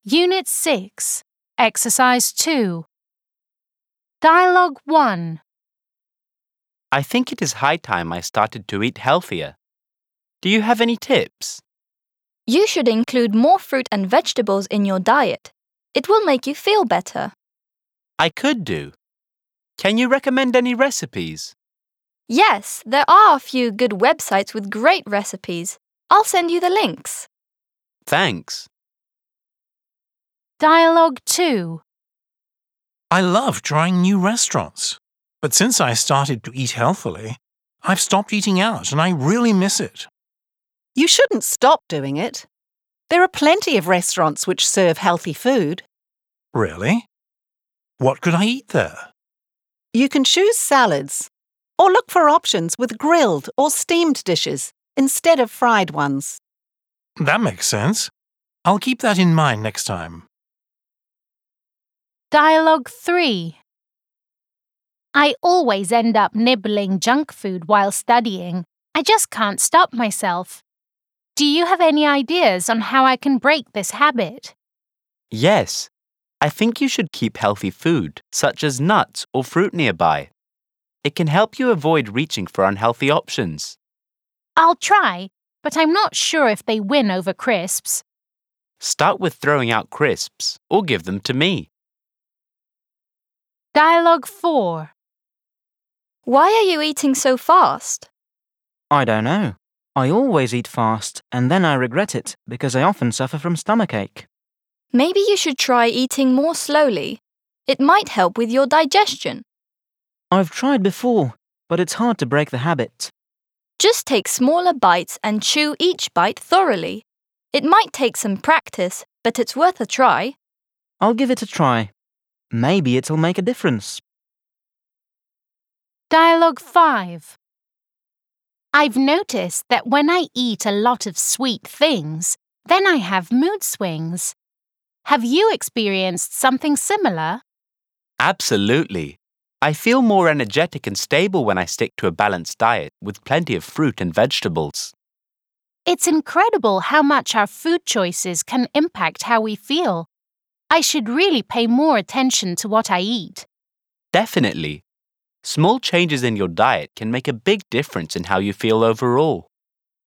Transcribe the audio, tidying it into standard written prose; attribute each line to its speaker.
Speaker 1: Unit 6, Exercise 2. Dialogue 1.
Speaker 2: I think it is high time I started to eat healthier. Do you have any tips?
Speaker 3: You should include more fruit and vegetables in your diet. It will make you feel better.
Speaker 2: I could do. Can you recommend any recipes?
Speaker 3: Yes, there are a few good websites with great recipes. I'll send you the links.
Speaker 2: Thanks.
Speaker 1: Dialogue 2.
Speaker 4: I love trying new restaurants. But since I started to eat healthily, I've stopped eating out and I really miss it.
Speaker 5: You shouldn't stop doing it. There are plenty of restaurants which serve healthy food.
Speaker 4: Really? What could I eat there?
Speaker 5: You can choose salads or look for options with grilled or steamed dishes instead of fried ones.
Speaker 4: That makes sense. I'll keep that in mind next time.
Speaker 1: Dialogue 3. I always end up nibbling junk food while studying. I just can't stop myself. Do you have any ideas on how I can break this habit?
Speaker 2: Yes. I think you should keep healthy food, such as nuts or fruit nearby. It can help you avoid reaching for unhealthy options.
Speaker 1: I'll try, but I'm not sure if they win over crisps.
Speaker 2: Start with throwing out crisps or give them to me.
Speaker 1: Dialogue 4.
Speaker 3: Why are you eating so fast?
Speaker 6: I don't know. I always eat fast and then I regret it because I often suffer from stomachache.
Speaker 3: Maybe you should try eating more slowly. It might help with your digestion.
Speaker 6: I've tried before, but it's hard to break the habit.
Speaker 3: Just take smaller bites and chew each bite thoroughly. It might take some practice, but it's worth a try.
Speaker 6: I'll give it a try. Maybe it'll make a difference.
Speaker 1: Dialogue 5. I've noticed that when I eat a lot of sweet things, then I have mood swings. Have you experienced something similar?
Speaker 2: Absolutely. I feel more energetic and stable when I stick to a balanced diet with plenty of fruit and vegetables.
Speaker 1: It's incredible how much our food choices can impact how we feel. I should really pay more attention to what I eat.
Speaker 2: Definitely. Small changes in your diet can make a big difference in how you feel overall.